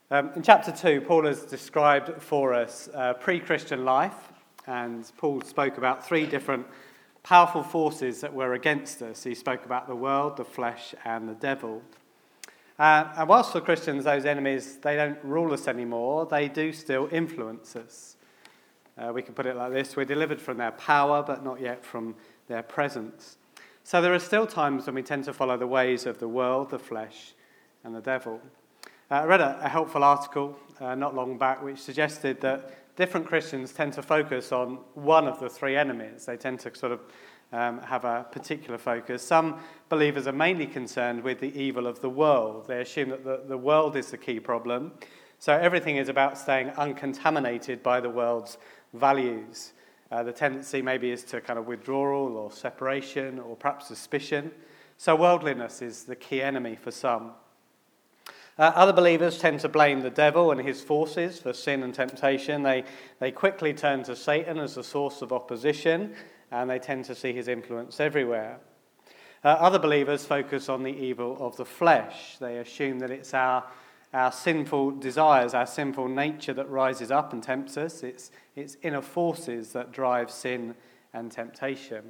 In chapter 2, Paul has described for us pre-Christian life, and Paul spoke about three different powerful forces that were against us. He spoke about the world, the flesh, and the devil. And whilst for Christians, those enemies, they don't rule us anymore, they do still influence us. We can put it like this: we're delivered from their power, but not yet from their presence. So there are still times when we tend to follow the ways of the world, the flesh, and the devil. I read a helpful article not long back which suggested that different Christians tend to focus on one of the three enemies. They tend to sort of have a particular focus. Some believers are mainly concerned with the evil of the world. They assume that the world is the key problem. So everything is about staying uncontaminated by the world's values. The tendency maybe is to kind of withdrawal or separation or perhaps suspicion. So worldliness is the key enemy for some. Other believers tend to blame the devil and his forces for sin and temptation. They quickly turn to Satan as a source of opposition, and they tend to see his influence everywhere. Other believers focus on the evil of the flesh. They assume that it's our sinful desires, our sinful nature that rises up and tempts us. It's inner forces that drive sin and temptation.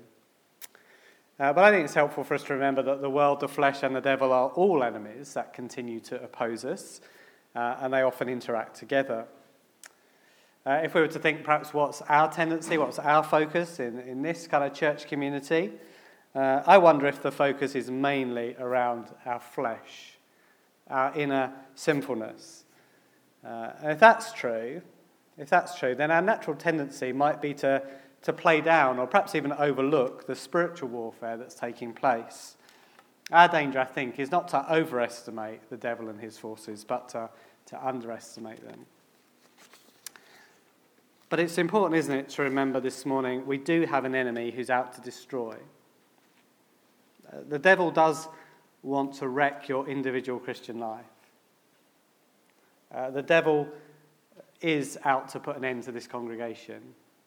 But I think it's helpful for us to remember that the world, the flesh, and the devil are all enemies that continue to oppose us, and they often interact together. If we were to think perhaps what's our tendency, what's our focus in this kind of church community, I wonder if the focus is mainly around our flesh, our inner sinfulness. And if that's true, then our natural tendency might be to play down or perhaps even overlook the spiritual warfare that's taking place. Our danger, I think, is not to overestimate the devil and his forces, but to underestimate them. But it's important, isn't it, to remember this morning we do have an enemy who's out to destroy. The devil does want to wreck your individual Christian life. The devil is out to put an end to this congregation.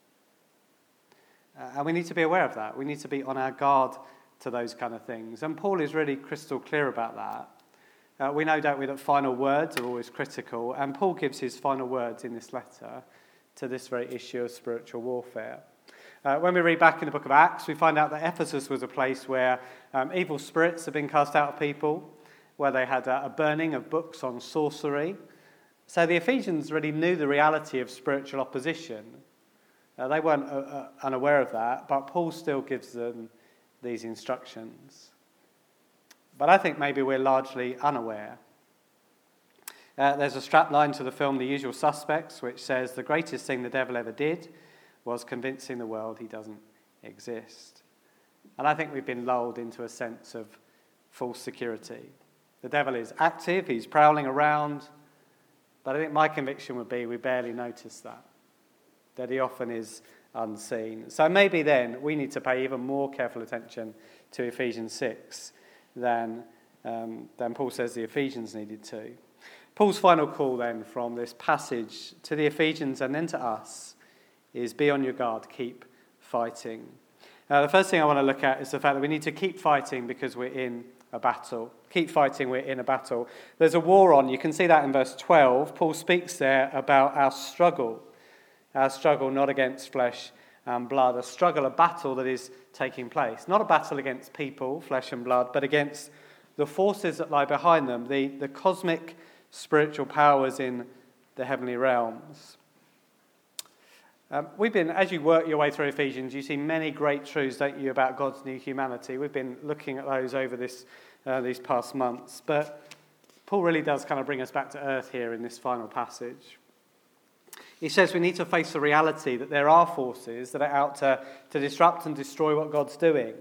And we need to be aware of that. We need to be on our guard to those kind of things. And Paul is really crystal clear about that. We know, don't we, that final words are always critical. And Paul gives his final words in this letter to this very issue of spiritual warfare. When we read back in the book of Acts, we find out that Ephesus was a place where evil spirits had been cast out of people, where they had a burning of books on sorcery. So the Ephesians really knew the reality of spiritual opposition. They weren't unaware of that, but Paul still gives them these instructions. But I think maybe we're largely unaware. There's a strapline to the film The Usual Suspects, which says, "The greatest thing the devil ever did was convincing the world he doesn't exist." And I think we've been lulled into a sense of false security. The devil is active, he's prowling around, but I think my conviction would be we barely notice that he often is unseen. So maybe then we need to pay even more careful attention to Ephesians 6 than Paul says the Ephesians needed to. Paul's final call then from this passage to the Ephesians and then to us is be on your guard, keep fighting. The first thing I want to look at is the fact that we need to keep fighting because we're in a battle. Keep fighting, we're in a battle. There's a war on. You can see that in verse 12. Paul speaks there about our struggle not against flesh and blood, a struggle, a battle that is taking place. Not a battle against people, flesh and blood, but against the forces that lie behind them, the cosmic spiritual powers in the heavenly realms. We've been, as you work your way through Ephesians, you see many great truths, don't you, about God's new humanity. We've been looking at those over these past months. But Paul really does kind of bring us back to earth here in this final passage. He says we need to face the reality that there are forces that are out to disrupt and destroy what God's doing.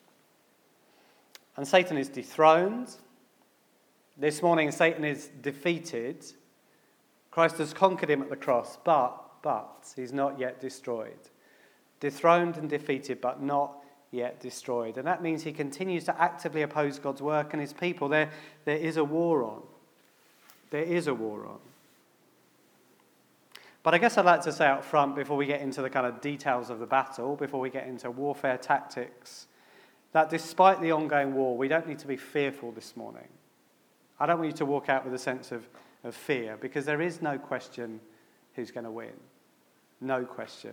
And Satan is dethroned. This morning, Satan is defeated. Christ has conquered him at the cross, but he's not yet destroyed. Dethroned and defeated, but not yet destroyed. And that means he continues to actively oppose God's work and his people. There is a war on. There is a war on. But I guess I'd like to say up front, before we get into the kind of details of the battle, before we get into warfare tactics, that despite the ongoing war, we don't need to be fearful this morning. I don't want you to walk out with a sense of of fear, because there is no question who's going to win. No question.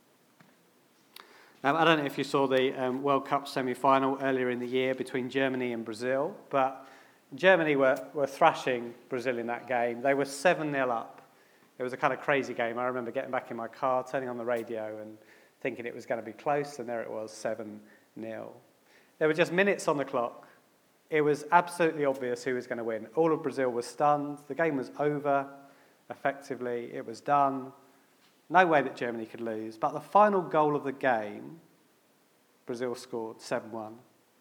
I don't know if you saw the World Cup semi-final earlier in the year between Germany and Brazil, but Germany were thrashing Brazil in that game. They were 7-0 up. It was a kind of crazy game. I remember getting back in my car, turning on the radio and thinking it was going to be close, and there it was, 7-0. There were just minutes on the clock. It was absolutely obvious who was going to win. All of Brazil was stunned. The game was over, effectively. It was done. No way that Germany could lose. But the final goal of the game, Brazil scored 7-1.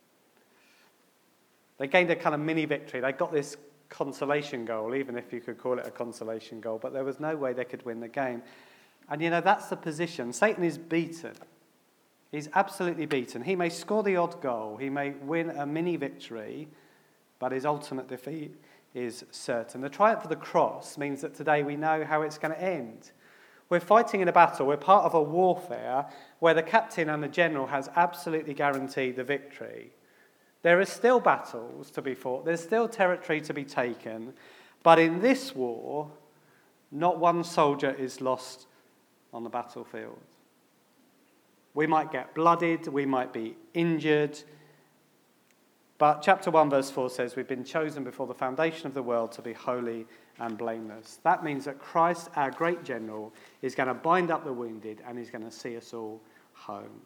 They gained a kind of mini victory. They got this consolation goal, even if you could call it a consolation goal, but there was no way they could win the game. And that's the position. Satan is beaten. He's absolutely beaten. He may score the odd goal. He may win a mini victory, but his ultimate defeat is certain. The triumph of the cross means that today we know how it's going to end. We're fighting in a battle. We're part of a warfare where the captain and the general has absolutely guaranteed the victory. There are still battles to be fought. There's still territory to be taken. But in this war, not one soldier is lost on the battlefield. We might get blooded. We might be injured. But chapter 1, verse 4 says, we've been chosen before the foundation of the world to be holy and blameless. That means that Christ, our great general, is going to bind up the wounded and he's going to see us all home.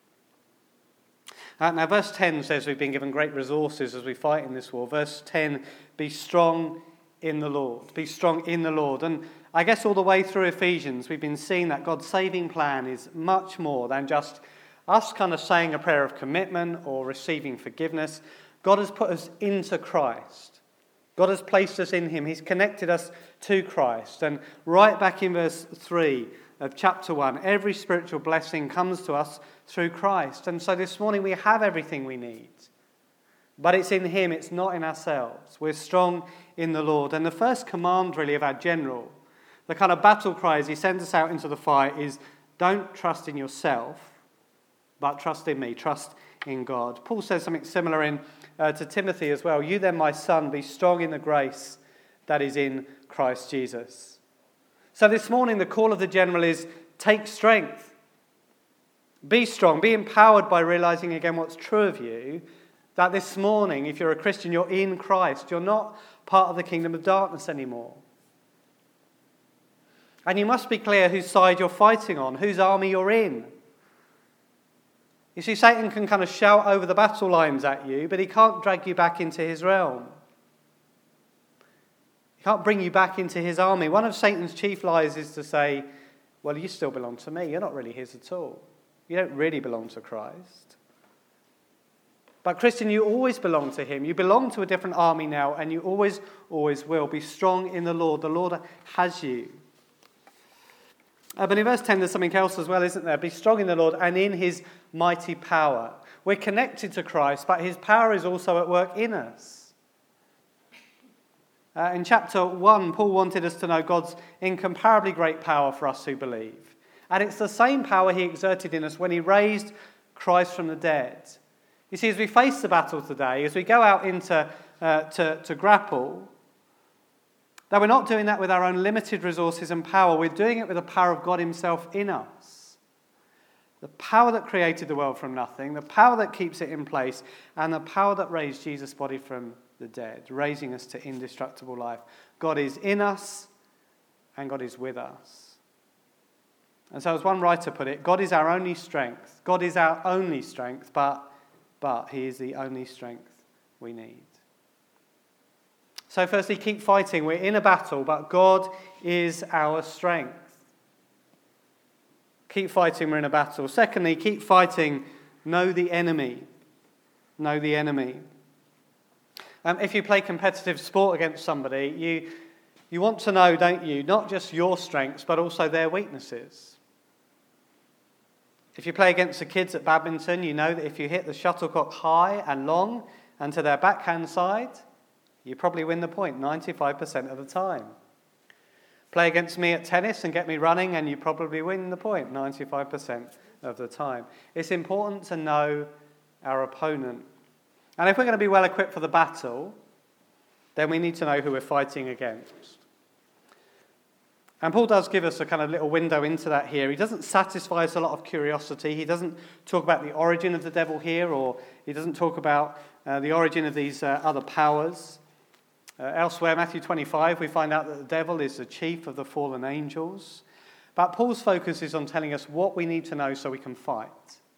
Now, verse 10 says we've been given great resources as we fight in this war. Verse 10, be strong in the Lord. Be strong in the Lord. And I guess all the way through Ephesians, we've been seeing that God's saving plan is much more than just us kind of saying a prayer of commitment or receiving forgiveness. God has put us into Christ. God has placed us in him. He's connected us to Christ. And right back in verse 3 of chapter 1, every spiritual blessing comes to us through Christ. And so this morning we have everything we need. But it's in him, it's not in ourselves. We're strong in the Lord. And the first command really of our general, the kind of battle cry as he sends us out into the fight, is don't trust in yourself, but trust in me, trust in God. Paul says something similar to Timothy as well. You then, my son, be strong in the grace that is in Christ Jesus. So this morning the call of the general is take strength. Be strong. Be empowered by realizing again what's true of you. That this morning, if you're a Christian, you're in Christ. You're not part of the kingdom of darkness anymore. And you must be clear whose side you're fighting on, whose army you're in. You see, Satan can kind of shout over the battle lines at you, but he can't drag you back into his realm. He can't bring you back into his army. One of Satan's chief lies is to say, well, you still belong to me. You're not really his at all. You don't really belong to Christ. But Christian, you always belong to him. You belong to a different army now, and you always, always will. Be strong in the Lord. The Lord has you. But in verse 10, there's something else as well, isn't there? Be strong in the Lord and in his mighty power. We're connected to Christ, but his power is also at work in us. In chapter 1, Paul wanted us to know God's incomparably great power for us who believe. And it's the same power he exerted in us when he raised Christ from the dead. You see, as we face the battle today, as we go out into to grapple, that we're not doing that with our own limited resources and power. We're doing it with the power of God himself in us. The power that created the world from nothing, the power that keeps it in place, and the power that raised Jesus' body from the dead, raising us to indestructible life. God is in us, and God is with us. And so as one writer put it, God is our only strength. God is our only strength, but he is the only strength we need. So firstly, keep fighting. We're in a battle, but God is our strength. Keep fighting, we're in a battle. Secondly, keep fighting, know the enemy. Know the enemy. If you play competitive sport against somebody, you want to know, don't you, not just your strengths, but also their weaknesses. If you play against the kids at badminton, you know that if you hit the shuttlecock high and long and to their backhand side, you probably win the point 95% of the time. Play against me at tennis and get me running and you probably win the point 95% of the time. It's important to know our opponent. And if we're going to be well equipped for the battle, then we need to know who we're fighting against. And Paul does give us a kind of little window into that here. He doesn't satisfy us a lot of curiosity. He doesn't talk about the origin of the devil here, or he doesn't talk about the origin of these other powers. Elsewhere, Matthew 25, we find out that the devil is the chief of the fallen angels. But Paul's focus is on telling us what we need to know so we can fight.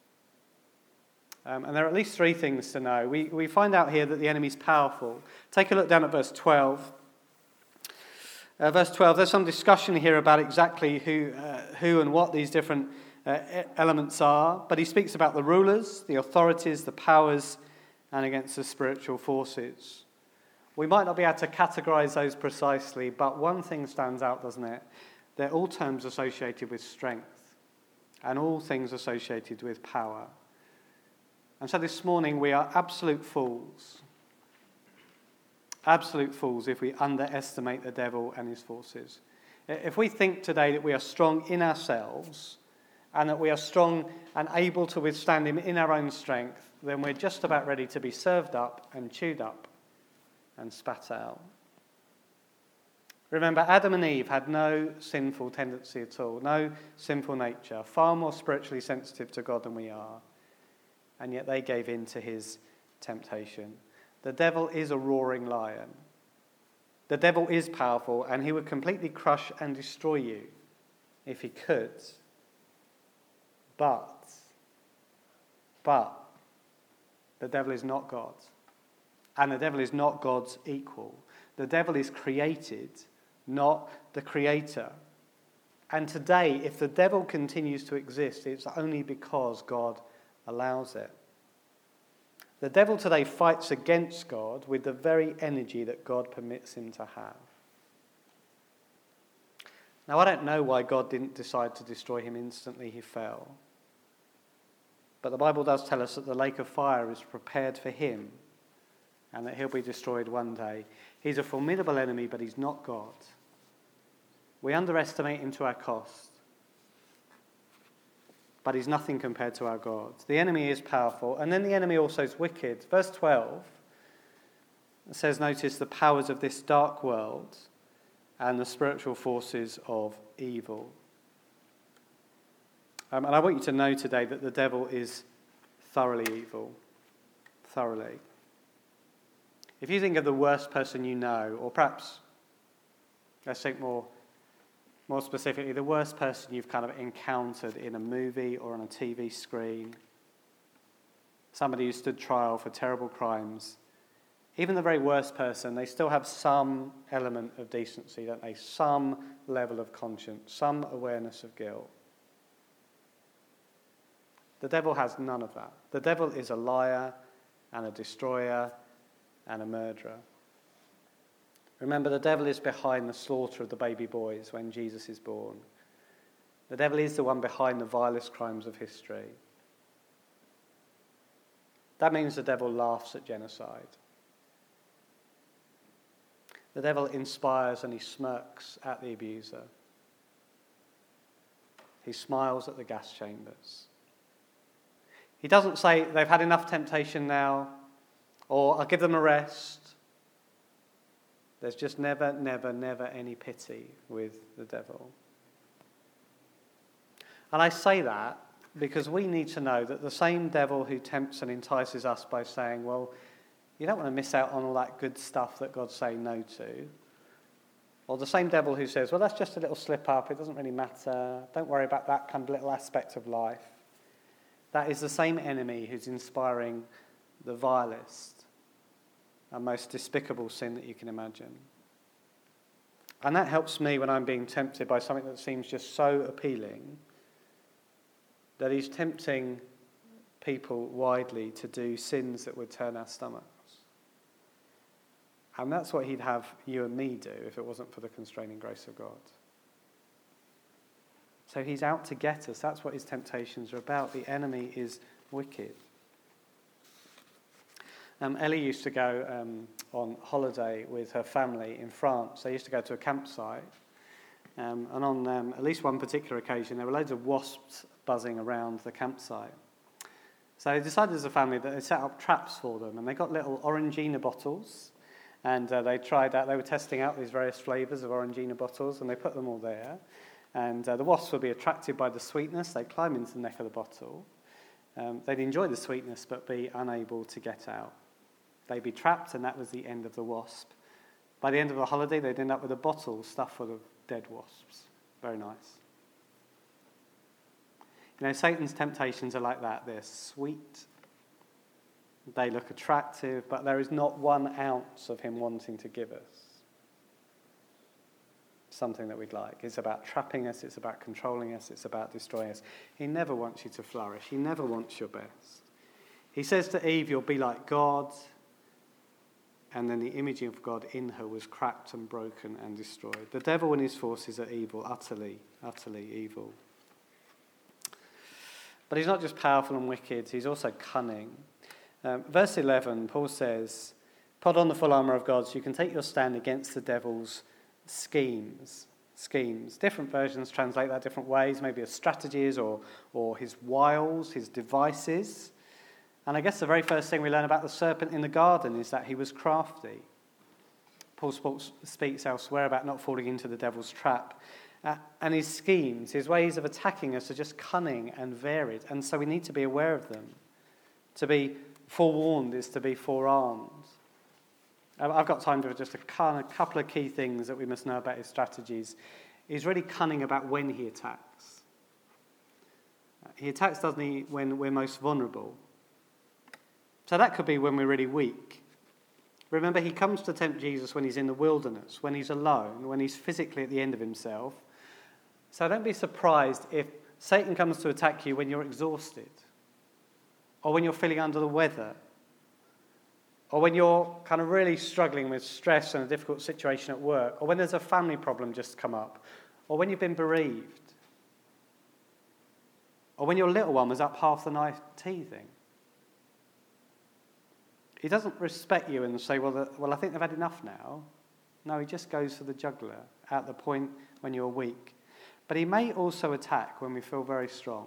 And there are at least three things to know. We find out here that the enemy's powerful. Take a look down at verse 12. Verse 12, there's some discussion here about exactly who and what these different elements are. But he speaks about the rulers, the authorities, the powers, and against the spiritual forces. We might not be able to categorize those precisely, but one thing stands out, doesn't it? They're all terms associated with strength and all things associated with power. And so this morning we are absolute fools if we underestimate the devil and his forces. If we think today that we are strong in ourselves and that we are strong and able to withstand him in our own strength, then we're just about ready to be served up and chewed up and spat out. Remember, Adam and Eve had no sinful tendency at all, no sinful nature, far more spiritually sensitive to God than we are. And yet they gave in to his temptation. The devil is a roaring lion. The devil is powerful, and he would completely crush and destroy you if he could. But the devil is not God. And the devil is not God's equal. The devil is created, not the creator. And today, if the devil continues to exist, it's only because God allows it. The devil today fights against God with the very energy that God permits him to have. Now, I don't know why God didn't decide to destroy him instantly he fell. But the Bible does tell us that the lake of fire is prepared for him and that he'll be destroyed one day. He's a formidable enemy, but he's not God. We underestimate him to our cost. But he's nothing compared to our God. The enemy is powerful, and then the enemy also is wicked. Verse 12 says, notice the powers of this dark world and the spiritual forces of evil. And I want you to know today that the devil is thoroughly evil. Thoroughly. If you think of the worst person you know, or perhaps, let's think more specifically, the worst person you've kind of encountered in a movie or on a TV screen, somebody who stood trial for terrible crimes, even the very worst person, they still have some element of decency, don't they? Some level of conscience, some awareness of guilt. The devil has none of that. The devil is a liar and a destroyer and a murderer. Remember, the devil is behind the slaughter of the baby boys when Jesus is born. The devil is the one behind the vilest crimes of history. That means the devil laughs at genocide. The devil inspires and he smirks at the abuser. He smiles at the gas chambers. He doesn't say, they've had enough temptation now, or I'll give them a rest. There's just never any pity with the devil. And I say that because we need to know that the same devil who tempts and entices us by saying, well, you don't want to miss out on all that good stuff that God's saying no to. Or the same devil who says, well, that's just a little slip up, it doesn't really matter, don't worry about that kind of little aspect of life. That is the same enemy who's inspiring the vilest and most despicable sin that you can imagine. And that helps me when I'm being tempted by something that seems just so appealing, that he's tempting people widely to do sins that would turn our stomachs. And that's what he'd have you and me do if it wasn't for the constraining grace of God. So he's out to get us. That's what his temptations are about. The enemy is wicked. Ellie used to go on holiday with her family in France. They used to go to a campsite. And on at least one particular occasion, there were loads of wasps buzzing around the campsite. So they decided as a family that they set up traps for them. And they got little Orangina bottles. And they were testing out these various flavours of Orangina bottles, and they put them all there. And the wasps would be attracted by the sweetness. They'd climb into the neck of the bottle. They'd enjoy the sweetness, but be unable to get out. They'd be trapped, and that was the end of the wasp. By the end of the holiday, they'd end up with a bottle stuffed full of dead wasps. Very nice. Satan's temptations are like that. They're sweet. They look attractive, but there is not 1 ounce of him wanting to give us something that we'd like. It's about trapping us. It's about controlling us. It's about destroying us. He never wants you to flourish. He never wants your best. He says to Eve, you'll be like God. And then the image of God in her was cracked and broken and destroyed. The devil and his forces are evil, utterly, utterly evil. But he's not just powerful and wicked, he's also cunning. Verse 11, Paul says, put on the full armour of God so you can take your stand against the devil's schemes. Different versions translate that different ways, maybe as strategies or his wiles, his devices. And I guess the very first thing we learn about the serpent in the garden is that he was crafty. Paul speaks elsewhere about not falling into the devil's trap. And his schemes, his ways of attacking us are just cunning and varied. And so we need to be aware of them. To be forewarned is to be forearmed. I've got time for just a couple of key things that we must know about his strategies. He's really cunning about when he attacks. He attacks, doesn't he, when we're most vulnerable. So that could be when we're really weak. Remember, he comes to tempt Jesus when he's in the wilderness, when he's alone, when he's physically at the end of himself. So don't be surprised if Satan comes to attack you when you're exhausted, or when you're feeling under the weather, or when you're kind of really struggling with stress and a difficult situation at work, or when there's a family problem just come up, or when you've been bereaved, or when your little one was up half the night teething. He doesn't respect you and say, well, I think they've had enough now. No, he just goes for the jugular at the point when you're weak. But he may also attack when we feel very strong.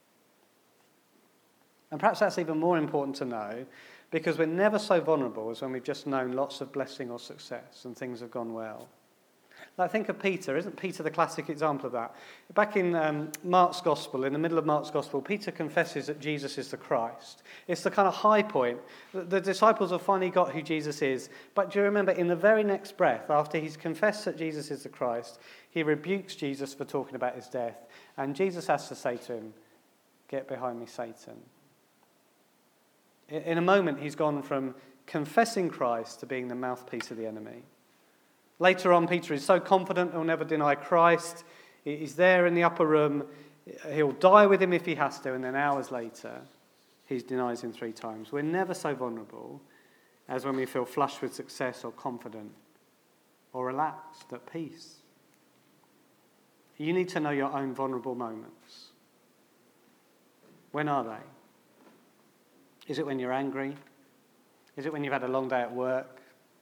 And perhaps that's even more important to know, because we're never so vulnerable as when we've just known lots of blessing or success and things have gone well. Like, think of Peter. Isn't Peter the classic example of that? Back in Mark's Gospel, in the middle of Mark's Gospel, Peter confesses that Jesus is the Christ. It's the kind of high point. The disciples have finally got who Jesus is. But do you remember, in the very next breath, after he's confessed that Jesus is the Christ, he rebukes Jesus for talking about his death. And Jesus has to say to him, "Get behind me, Satan." In a moment, he's gone from confessing Christ to being the mouthpiece of the enemy. Later on, Peter is so confident he'll never deny Christ. He's there in the upper room. He'll die with him if he has to. And then hours later, he denies him 3 times. We're never so vulnerable as when we feel flushed with success or confident or relaxed, at peace. You need to know your own vulnerable moments. When are they? Is it when you're angry? Is it when you've had a long day at work?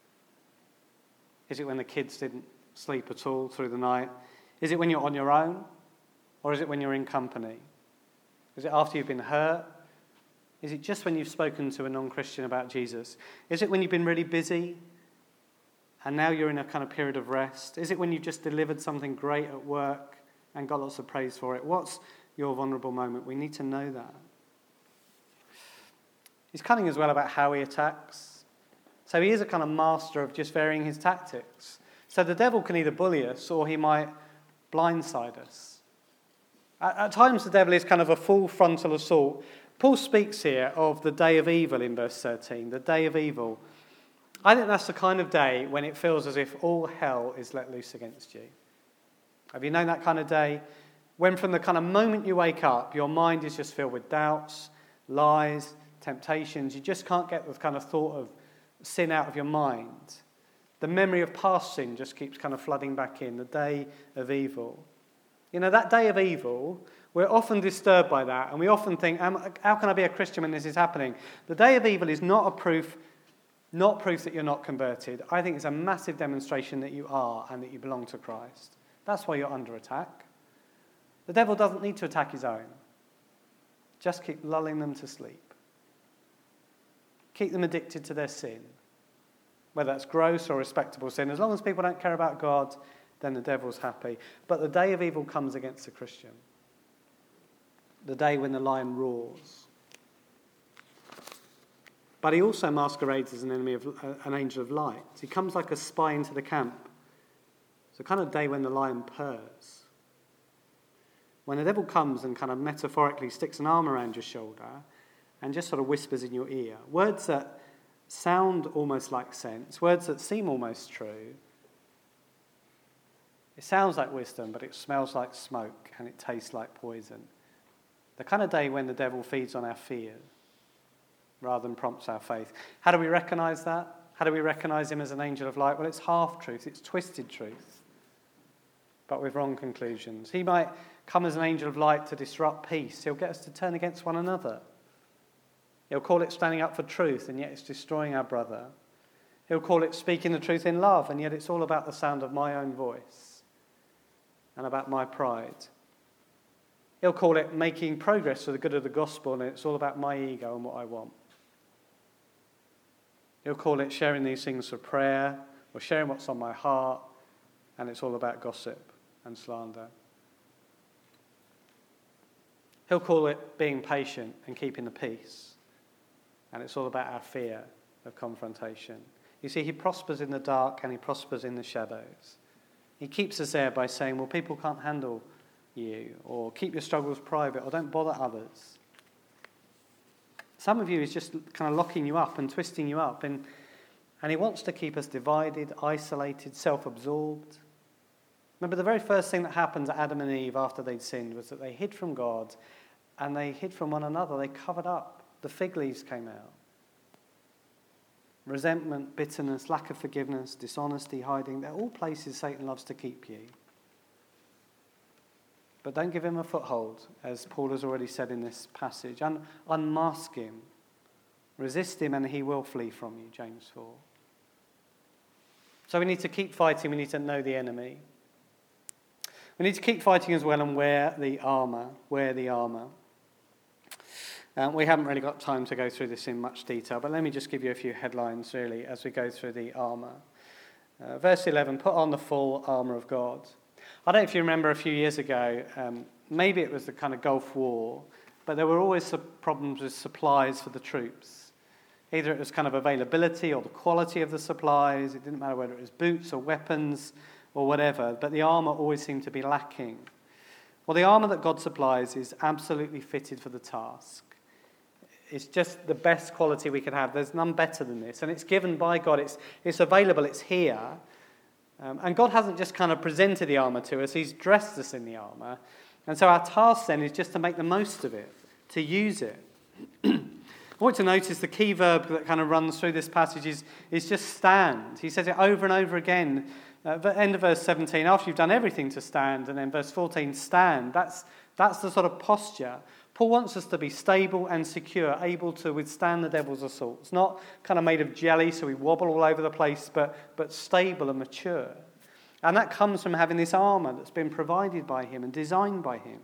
Is it when the kids didn't sleep at all through the night? Is it when you're on your own? Or is it when you're in company? Is it after you've been hurt? Is it just when you've spoken to a non-Christian about Jesus? Is it when you've been really busy and now you're in a kind of period of rest? Is it when you've just delivered something great at work and got lots of praise for it? What's your vulnerable moment? We need to know that. He's cunning as well about how he attacks. So he is a kind of master of just varying his tactics. So the devil can either bully us or he might blindside us. At times the devil is kind of a full frontal assault. Paul speaks here of the day of evil in verse 13, the day of evil. I think that's the kind of day when it feels as if all hell is let loose against you. Have you known that kind of day? When from the kind of moment you wake up, your mind is just filled with doubts, lies, temptations. You just can't get the kind of thought of sin out of your mind. The memory of past sin just keeps kind of flooding back in. The day of evil. You know, that day of evil, we're often disturbed by that, and we often think, how can I be a Christian when this is happening? The day of evil is not proof that you're not converted. I think it's a massive demonstration that you are and that you belong to Christ. That's why you're under attack. The devil doesn't need to attack his own. Just keep lulling them to sleep. Keep them addicted to their sin. whether that's gross or respectable sin. As long as people don't care about God, then the devil's happy. But the day of evil comes against the Christian. The day when the lion roars. But he also masquerades as an enemy of an angel of light. He comes like a spy into the camp. It's the kind of day when the lion purrs. When the devil comes and kind of metaphorically sticks an arm around your shoulder and just sort of whispers in your ear, words that sound almost like sense, words that seem almost true. It sounds like wisdom, but it smells like smoke and it tastes like poison. The kind of day when the devil feeds on our fear rather than prompts our faith. How do we recognize that? How do we recognize him as an angel of light? Well, it's half-truth, it's twisted truth, but with wrong conclusions. He might come as an angel of light to disrupt peace. He'll get us to turn against one another. He'll call it standing up for truth, and yet it's destroying our brother. He'll call it speaking the truth in love, and yet it's all about the sound of my own voice and about my pride. He'll call it making progress for the good of the gospel, and it's all about my ego and what I want. He'll call it sharing these things for prayer or sharing what's on my heart, and it's all about gossip and slander. He'll call it being patient and keeping the peace, and it's all about our fear of confrontation. You see, he prospers in the dark and he prospers in the shadows. He keeps us there by saying, well, people can't handle you, or keep your struggles private, or don't bother others. Some of you is just kind of locking you up and twisting you up, and he wants to keep us divided, isolated, self-absorbed. Remember, the very first thing that happened to Adam and Eve after they'd sinned was that they hid from God and they hid from one another. They covered up. The fig leaves came out. Resentment, bitterness, lack of forgiveness, dishonesty, hiding, they're all places Satan loves to keep you. But don't give him a foothold, as Paul has already said in this passage. Unmask him. Resist him and he will flee from you, James 4. So we need to keep fighting. We need to know the enemy. We need to keep fighting as well and wear the armour. We haven't really got time to go through this in much detail, but let me just give you a few headlines, really, as we go through the armour. Verse 11, put on the full armour of God. I don't know if you remember a few years ago, maybe it was the kind of Gulf War, but there were always problems with supplies for the troops. Either it was kind of availability or the quality of the supplies. It didn't matter whether it was boots or weapons or whatever, but the armour always seemed to be lacking. Well, the armour that God supplies is absolutely fitted for the task. It's just the best quality we could have. There's none better than this. And it's given by God. It's available. It's here. And God hasn't just kind of presented the armour to us. He's dressed us in the armour. And so our task then is just to make the most of it, to use it. I want you to notice the key verb that kind of runs through this passage is just stand. He says it over and over again. At the end of verse 17, after you've done everything to stand, and then verse 14, stand. That's the sort of posture. Paul wants us to be stable and secure, able to withstand the devil's assaults. Not kind of made of jelly, so we wobble all over the place, but stable and mature. And that comes from having this armour that's been provided by him and designed by him.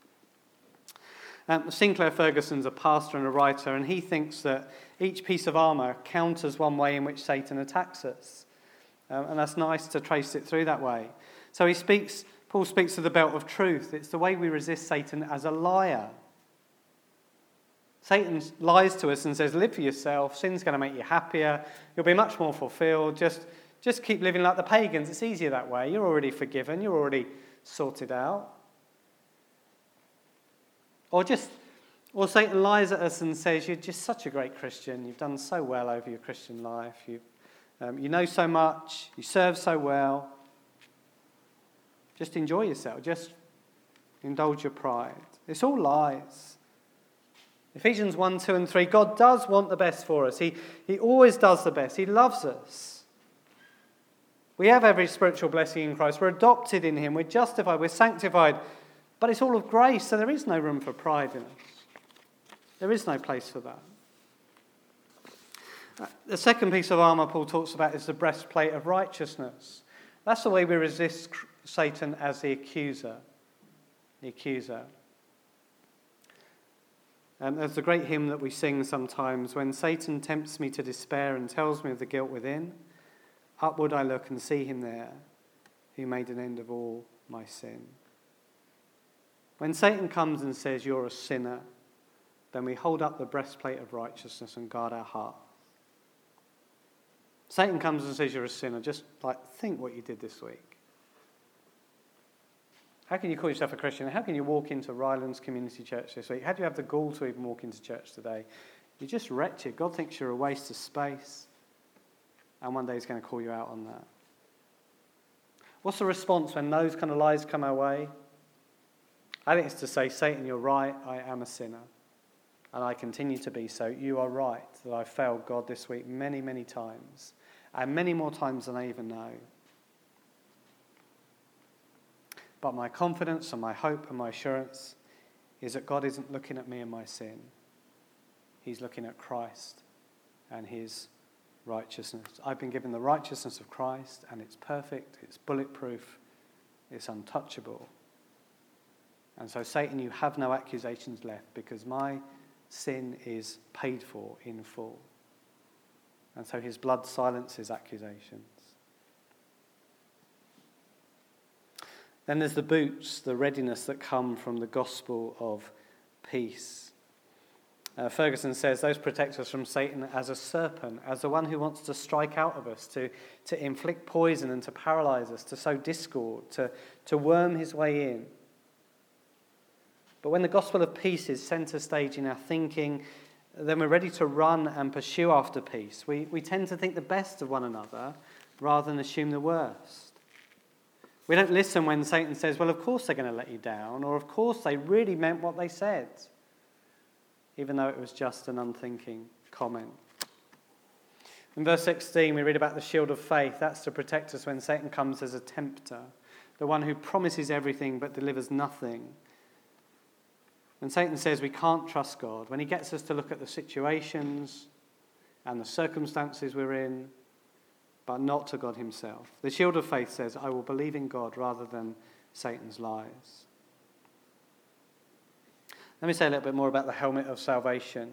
Sinclair Ferguson's a pastor and a writer, and he thinks that each piece of armour counters one way in which Satan attacks us. And that's nice to trace it through that way. So Paul speaks of the belt of truth. It's the way we resist Satan as a liar. Satan lies to us and says, live for yourself, sin's going to make you happier, you'll be much more fulfilled, just keep living like the pagans, it's easier that way, you're already forgiven, you're already sorted out. Or Satan lies at us and says, you're just such a great Christian, you've done so well over your Christian life, you know so much, you serve so well, just enjoy yourself, just indulge your pride. It's all lies. Ephesians 1, 2 and 3, God does want the best for us. He always does the best. He loves us. We have every spiritual blessing in Christ. We're adopted in him. We're justified. We're sanctified. But it's all of grace, so there is no room for pride in us. There is no place for that. The second piece of armour Paul talks about is the breastplate of righteousness. That's the way we resist Satan as the accuser. The accuser. There's the great hymn that we sing sometimes, when Satan tempts me to despair and tells me of the guilt within, Upward I look and see him there, who made an end of all my sin. When Satan comes and says, you're a sinner, then we hold up the breastplate of righteousness and guard our heart. Satan comes and says, you're a sinner. Just think what you did this week. How can you call yourself a Christian? How can you walk into Rylands Community Church this week? How do you have the gall to even walk into church today? You're just wretched. God thinks you're a waste of space. And one day he's going to call you out on that. What's the response when those kind of lies come our way? I think it's to say, Satan, you're right, I am a sinner. And I continue to be so. You are right that I failed God this week many, many times. And many more times than I even know. But my confidence and my hope and my assurance is that God isn't looking at me and my sin. He's looking at Christ and his righteousness. I've been given the righteousness of Christ, and it's perfect, it's bulletproof, it's untouchable. And so, Satan, you have no accusations left, because my sin is paid for in full. And so his blood silences accusations. Then there's the boots, the readiness that come from the gospel of peace. Ferguson says those protect us from Satan as a serpent, as the one who wants to strike out of us, to inflict poison and to paralyze us, to sow discord, to worm his way in. But when the gospel of peace is centre stage in our thinking, then we're ready to run and pursue after peace. We tend to think the best of one another rather than assume the worst. We don't listen when Satan says, well, of course they're going to let you down, or of course they really meant what they said, even though it was just an unthinking comment. In verse 16, we read about the shield of faith. That's to protect us when Satan comes as a tempter, the one who promises everything but delivers nothing. When Satan says we can't trust God, when he gets us to look at the situations and the circumstances we're in, but not to God himself. The shield of faith says, I will believe in God rather than Satan's lies. Let me say a little bit more about the helmet of salvation.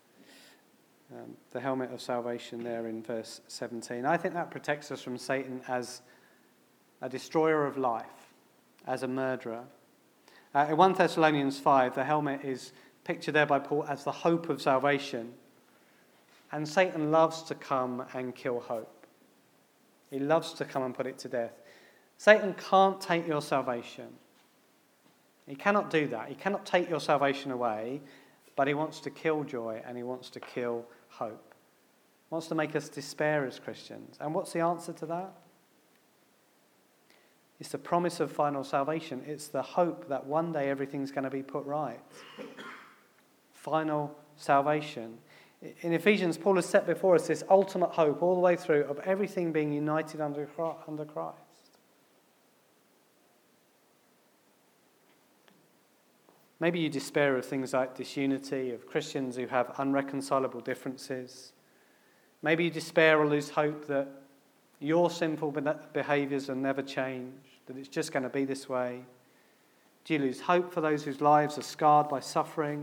The helmet of salvation there in verse 17. I think that protects us from Satan as a destroyer of life, as a murderer. In 1 Thessalonians 5, the helmet is pictured there by Paul as the hope of salvation. And Satan loves to come and kill hope. He loves to come and put it to death. Satan can't take your salvation. He cannot do that. He cannot take your salvation away, but he wants to kill joy and he wants to kill hope. He wants to make us despair as Christians. And what's the answer to that? It's the promise of final salvation. It's the hope that one day everything's going to be put right. Final salvation. In Ephesians, Paul has set before us this ultimate hope all the way through of everything being united under Christ. Maybe you despair of things like disunity, of Christians who have unreconcilable differences. Maybe you despair or lose hope that your sinful behaviours will never change, that it's just going to be this way. Do you lose hope for those whose lives are scarred by suffering?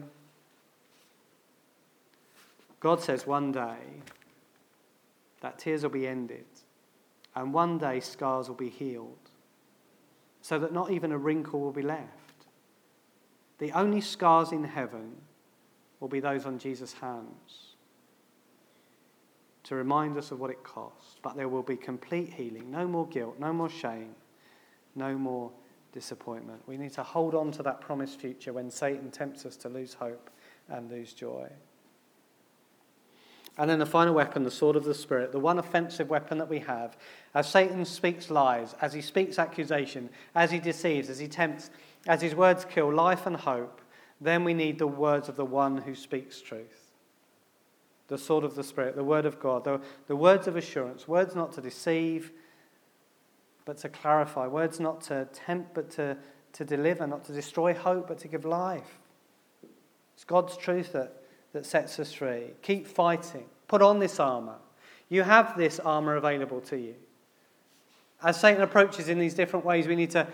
God says one day that tears will be ended, and one day scars will be healed, so that not even a wrinkle will be left. The only scars in heaven will be those on Jesus' hands, to remind us of what it cost. But there will be complete healing, no more guilt, no more shame, no more disappointment. We need to hold on to that promised future when Satan tempts us to lose hope and lose joy. And then the final weapon, the sword of the Spirit, the one offensive weapon that we have. As Satan speaks lies, as he speaks accusation, as he deceives, as he tempts, as his words kill life and hope, then we need the words of the one who speaks truth. The sword of the Spirit, the word of God, the words of assurance, words not to deceive, but to clarify, words not to tempt, but to deliver, not to destroy hope, but to give life. It's God's truth that sets us free. Keep fighting. Put on this armour. You have this armour available to you. As Satan approaches in these different ways, we need to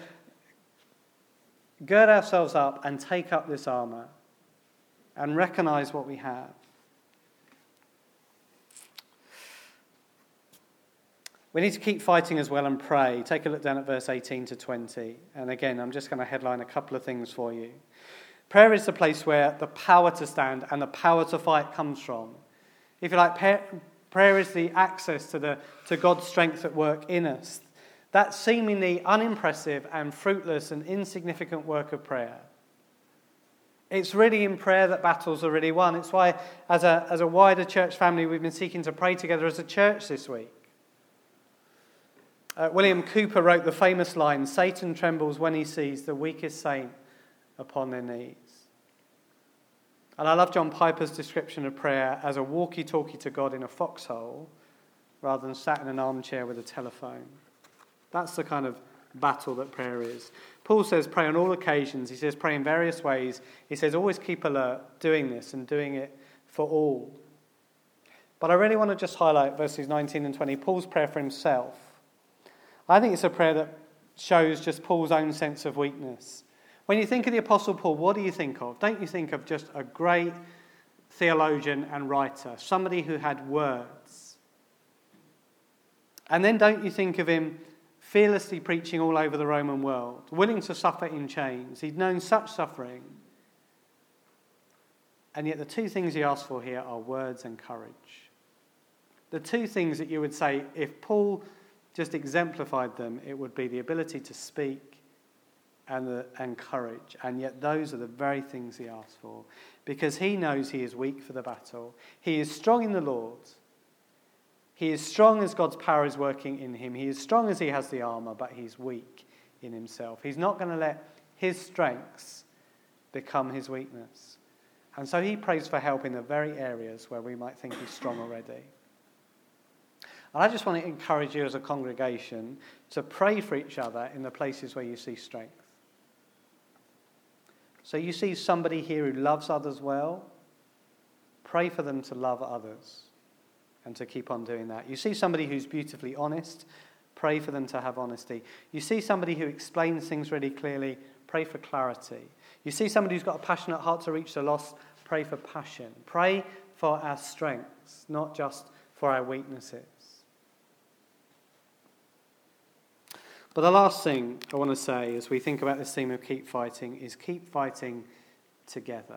gird ourselves up and take up this armour and recognise what we have. We need to keep fighting as well and pray. Take a look down at verse 18 to 20. And again, I'm just going to headline a couple of things for you. Prayer is the place where the power to stand and the power to fight comes from. If you like, prayer is the access to God's strength at work in us. That seemingly unimpressive and fruitless and insignificant work of prayer. It's really in prayer that battles are really won. It's why, as a wider church family, we've been seeking to pray together as a church this week. William Cooper wrote the famous line, "Satan trembles when he sees the weakest saint upon their knees." And I love John Piper's description of prayer as a walkie-talkie to God in a foxhole rather than sat in an armchair with a telephone. That's the kind of battle that prayer is. Paul says pray on all occasions. He says pray in various ways. He says always keep alert, doing this and doing it for all. But I really want to just highlight verses 19 and 20, Paul's prayer for himself. I think it's a prayer that shows just Paul's own sense of weakness. When you think of the Apostle Paul, what do you think of? Don't you think of just a great theologian and writer, somebody who had words? And then don't you think of him fearlessly preaching all over the Roman world, willing to suffer in chains? He'd known such suffering. And yet the two things he asked for here are words and courage. The two things that you would say, if Paul just exemplified them, it would be the ability to speak and courage. And yet those are the very things he asked for. Because he knows he is weak for the battle. He is strong in the Lord. He is strong as God's power is working in him. He is strong as he has the armour, but he's weak in himself. He's not going to let his strengths become his weakness. And so he prays for help in the very areas where we might think he's strong already. And I just want to encourage you as a congregation to pray for each other in the places where you see strength. So you see somebody here who loves others well, pray for them to love others and to keep on doing that. You see somebody who's beautifully honest, pray for them to have honesty. You see somebody who explains things really clearly, pray for clarity. You see somebody who's got a passionate heart to reach the lost, pray for passion. Pray for our strengths, not just for our weaknesses. But the last thing I want to say as we think about this theme of keep fighting is keep fighting together.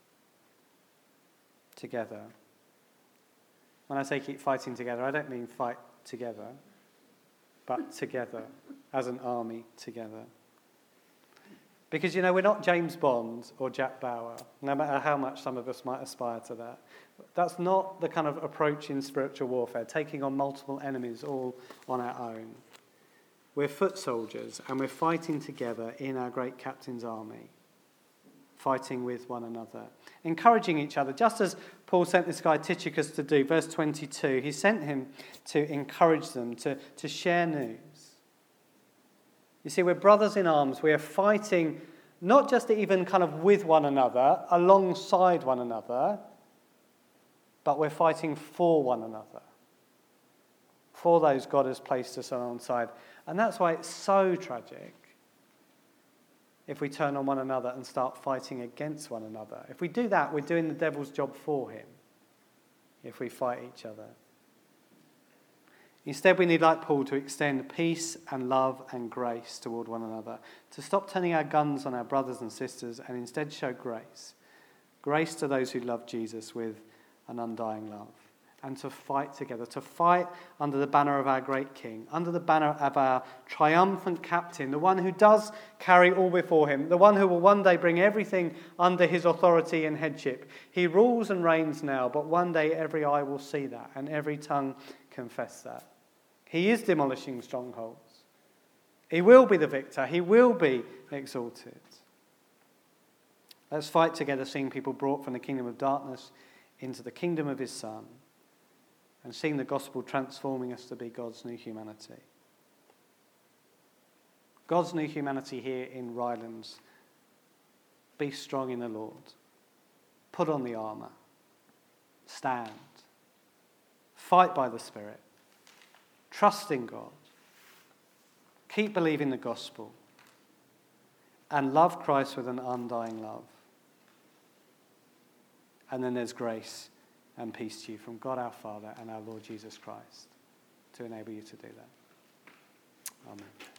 Together. When I say keep fighting together, I don't mean fight together, but together, as an army together. Because, you know, we're not James Bond or Jack Bauer, no matter how much some of us might aspire to that. That's not the kind of approach in spiritual warfare, taking on multiple enemies all on our own. We're foot soldiers, and we're fighting together in our great captain's army, fighting with one another, encouraging each other, just as Paul sent this guy Tychicus to do. Verse 22, he sent him to encourage them, to share news. You see, we're brothers in arms. We are fighting not just even kind of with one another, alongside one another, but we're fighting for one another, for those God has placed us alongside. And that's why it's so tragic if we turn on one another and start fighting against one another. If we do that, we're doing the devil's job for him, if we fight each other. Instead, we need, like Paul, to extend peace and love and grace toward one another, to stop turning our guns on our brothers and sisters and instead show grace. Grace to those who love Jesus with an undying love. And to fight together, to fight under the banner of our great King, under the banner of our triumphant captain, the one who does carry all before him, the one who will one day bring everything under his authority and headship. He rules and reigns now, but one day every eye will see that and every tongue confess that. He is demolishing strongholds. He will be the victor. He will be exalted. Let's fight together, seeing people brought from the kingdom of darkness into the kingdom of his Son, and seeing the gospel transforming us to be God's new humanity. God's new humanity here in Rylands. Be strong in the Lord. Put on the armour. Stand. Fight by the Spirit. Trust in God. Keep believing the gospel. And love Christ with an undying love. And then there's grace and peace to you from God our Father and our Lord Jesus Christ. to enable you to do that. Amen.